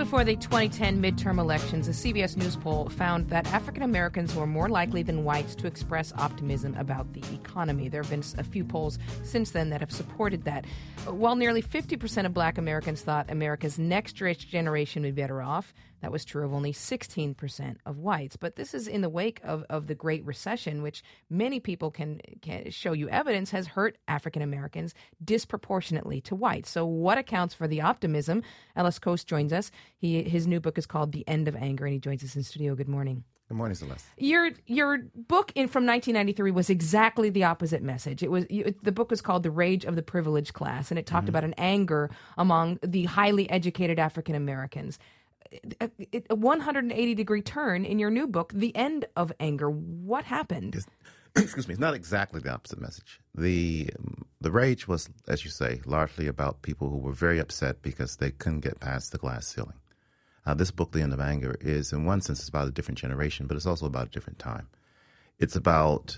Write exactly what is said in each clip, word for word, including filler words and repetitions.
before the twenty ten midterm elections, a C B S News poll found that African Americans were more likely than whites to express optimism about the economy. There have been a few polls since then that have supported that. While nearly fifty percent of black Americans thought America's next rich generation would be better off, that was true of only sixteen percent of whites. But this is in the wake of, of the Great Recession, which many people can, can show you evidence has hurt African Americans disproportionately to whites. So what accounts for the optimism? Ellis Coast joins us. He His new book is called The End of Anger, and he joins us in studio. Good morning. Good morning, Celeste. Your your book in from nineteen ninety-three was exactly the opposite message. It was you, the book was called The Rage of the Privileged Class, and it talked mm-hmm. about an anger among the highly educated African Americans. A, a one hundred eighty degree turn in your new book, The End of Anger. What happened? It's, excuse me. It's not exactly the opposite message. The the rage was, as you say, largely about people who were very upset because they couldn't get past the glass ceiling. Uh, this book, The End of Anger, is in one sense it's about a different generation, but it's also about a different time. It's about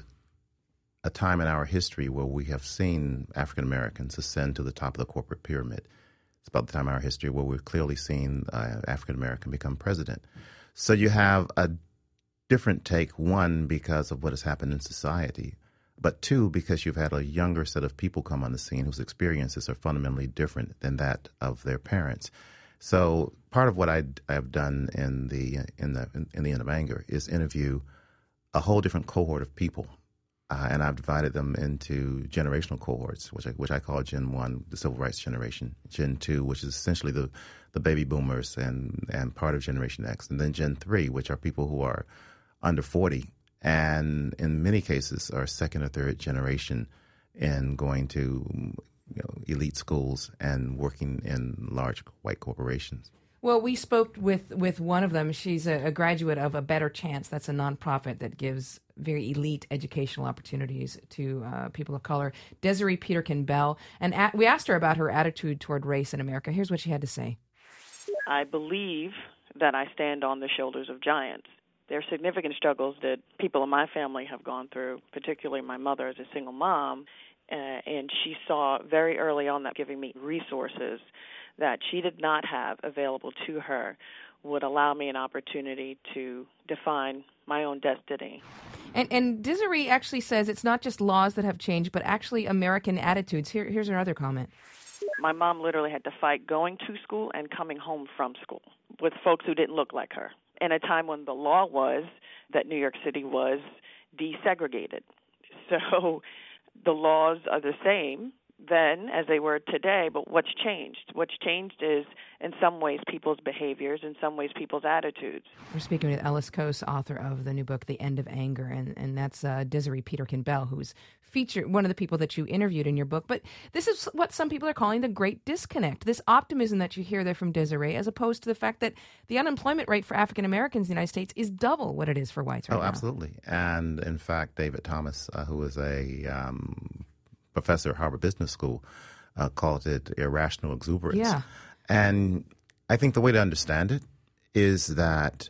a time in our history where we have seen African Americans ascend to the top of the corporate pyramid. It's about the time in our history where we've clearly seen uh, African American become president. So you have a different take, one, because of what has happened in society, but two, because you've had a younger set of people come on the scene whose experiences are fundamentally different than that of their parents. So part of what I have done in the in the in the End of Anger is interview a whole different cohort of people. Uh, and I've divided them into generational cohorts, which I, which I call Gen one, the Civil Rights generation, Gen two, which is essentially the, the baby boomers and, and part of Generation X, and then Gen three, which are people who are under forty and in many cases are second or third generation in going to you know, elite schools and working in large white corporations. Well, we spoke with, with one of them. She's a, a graduate of A Better Chance. That's a nonprofit that gives very elite educational opportunities to uh, people of color, Desiree Peterkin Bell. And at, we asked her about her attitude toward race in America. Here's what she had to say. I believe that I stand on the shoulders of giants. There are significant struggles that people in my family have gone through, particularly my mother as a single mom, uh, and she saw very early on that giving me resources that she did not have available to her would allow me an opportunity to define my own destiny. And, and Desiree actually says it's not just laws that have changed, but actually American attitudes. Here, here's her other comment. My mom literally had to fight going to school and coming home from school with folks who didn't look like her in a time when the law was that New York City was desegregated. So the laws are the same then as they were today, but what's changed? What's changed is, in some ways, people's behaviors, in some ways, people's attitudes. We're speaking with Ellis Coast, author of the new book, The End of Anger, and, and that's uh, Desiree Peterkin Bell, who's featured, one of the people that you interviewed in your book. But this is what some people are calling the great disconnect, this optimism that you hear there from Desiree, as opposed to the fact that the unemployment rate for African Americans in the United States is double what it is for whites right oh, now. Oh, absolutely. And in fact, David Thomas, uh, who is a um, professor at Harvard Business School, uh, called it irrational exuberance. Yeah. And I think the way to understand it is that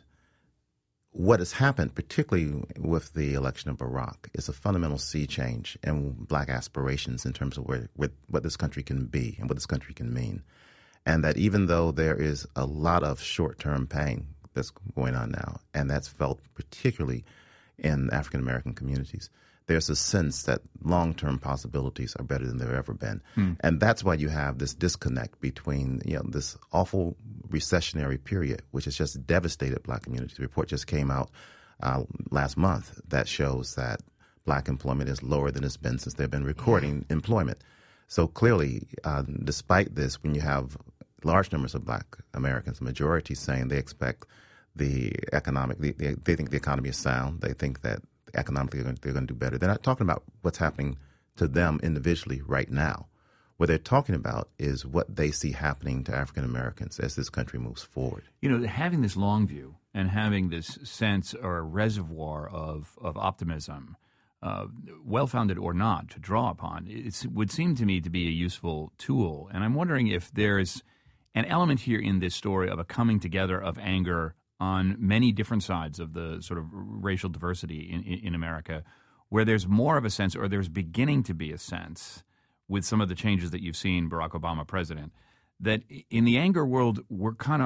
what has happened, particularly with the election of Barack, is a fundamental sea change in black aspirations in terms of where, where what this country can be and what this country can mean. And that even though there is a lot of short-term pain that's going on now, and that's felt particularly in African-American communities, there's a sense that long-term possibilities are better than they've ever been. Mm. And that's why you have this disconnect between, you know, this awful recessionary period, which has just devastated black communities. The report just came out uh, last month that shows that black employment is lower than it's been since they've been recording yeah. employment. So clearly, uh, despite this, when you have large numbers of black Americans, the majority saying they expect the economic, they, they, they think the economy is sound, they think that economically they're going, they're going to do better. They're not talking about what's happening to them individually right now. What they're talking about is what they see happening to African Americans as this country moves forward. You know, having this long view and having this sense or reservoir of, of optimism, uh, well-founded or not, to draw upon, it would seem to me to be a useful tool. And I'm wondering if there's an element here in this story of a coming together of anger on many different sides of the sort of racial diversity in, in, in America, where there's more of a sense, or there's beginning to be a sense, with some of the changes that you've seen Barack Obama president, that in the anger world, we're kind of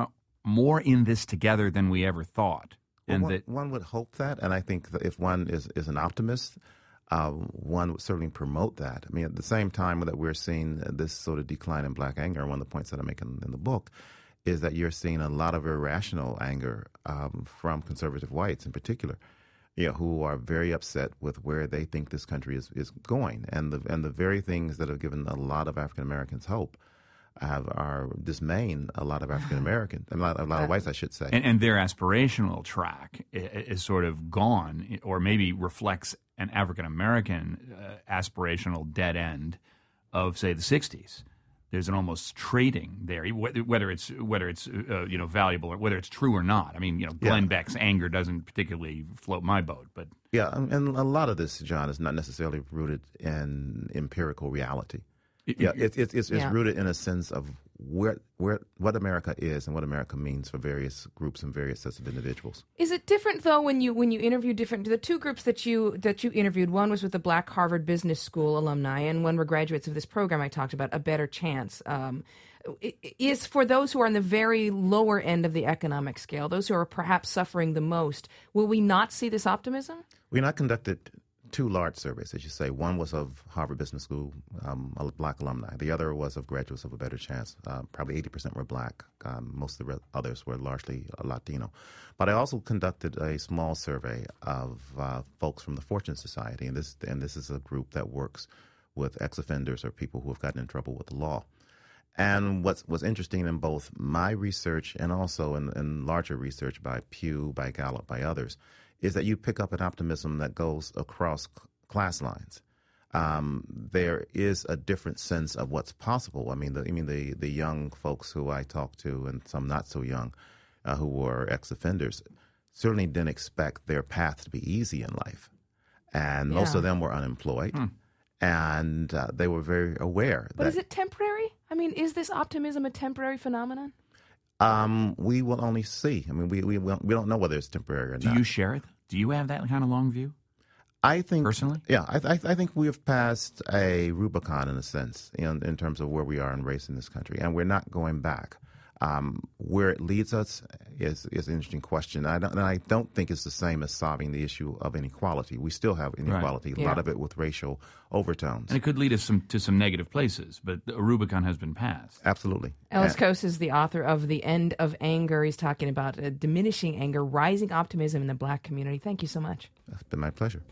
more in this together than we ever thought. Well, and one, that one would hope that, and I think that if one is, is an optimist, uh, one would certainly promote that. I mean, at the same time that we're seeing this sort of decline in black anger, one of the points that I make in, in the book is that you're seeing a lot of irrational anger um, from conservative whites in particular, you know, who are very upset with where they think this country is, is going. And the, and the very things that have given a lot of African Americans hope have, are dismaying a lot of African Americans, a lot, a lot of whites, I should say. And, and their aspirational track is, is sort of gone, or maybe reflects an African American uh, aspirational dead end of, say, the sixties. There's an almost trading there, whether it's whether it's uh, you know valuable or whether it's true or not. I mean, you know, Glenn yeah. Beck's anger doesn't particularly float my boat, but yeah, and a lot of this, John, is not necessarily rooted in empirical reality. It, yeah, it, it, it's, it's yeah. rooted in a sense of where where what America is and what America means for various groups and various sets of individuals. Is it different though when you when you interview different the two groups that you that you interviewed? One was with the Black Harvard Business School alumni, and one were graduates of this program I talked about, A Better Chance. Um, is for those who are on the very lower end of the economic scale, those who are perhaps suffering the most, will we not see this optimism? We not conducted two large surveys, as you say. One was of Harvard Business School, um, black alumni. The other was of graduates of A Better Chance. Uh, probably eighty percent were black. Um, most of the others were largely uh, Latino. But I also conducted a small survey of uh, folks from the Fortune Society, and this and this is a group that works with ex-offenders or people who have gotten in trouble with the law. And what's was interesting in both my research and also in, in larger research by Pew, by Gallup, by others, is that you pick up an optimism that goes across c- class lines. Um, there is a different sense of what's possible. I mean, the, I mean the, the young folks who I talked to, and some not so young, uh, who were ex-offenders, certainly didn't expect their path to be easy in life. And yeah. most of them were unemployed, hmm. and uh, they were very aware. But that, is it temporary? I mean, is this optimism a temporary phenomenon? Um, we will only see. I mean, we we we don't know whether it's temporary or Do not. Do you share it? Do you have that kind of long view? I think personally, yeah, I, I, I think we have passed a Rubicon in a sense in in terms of where we are in race in this country, and we're not going back. Um, where it leads us is is an interesting question. I don't, and I don't think it's the same as solving the issue of inequality. We still have inequality, right. a yeah. lot of it with racial overtones. And it could lead us some, to some negative places, but a Rubicon has been passed. Absolutely. Ellis Cose is the author of The End of Anger. He's talking about uh, diminishing anger, rising optimism in the black community. Thank you so much. It's been my pleasure.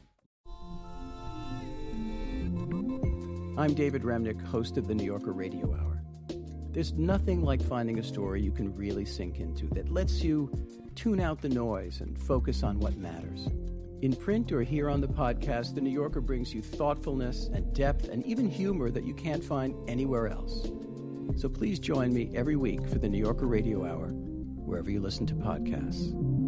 I'm David Remnick, host of the New Yorker Radio Hour. There's nothing like finding a story you can really sink into that lets you tune out the noise and focus on what matters. In print or here on the podcast, The New Yorker brings you thoughtfulness and depth and even humor that you can't find anywhere else. So please join me every week for the New Yorker Radio Hour, wherever you listen to podcasts.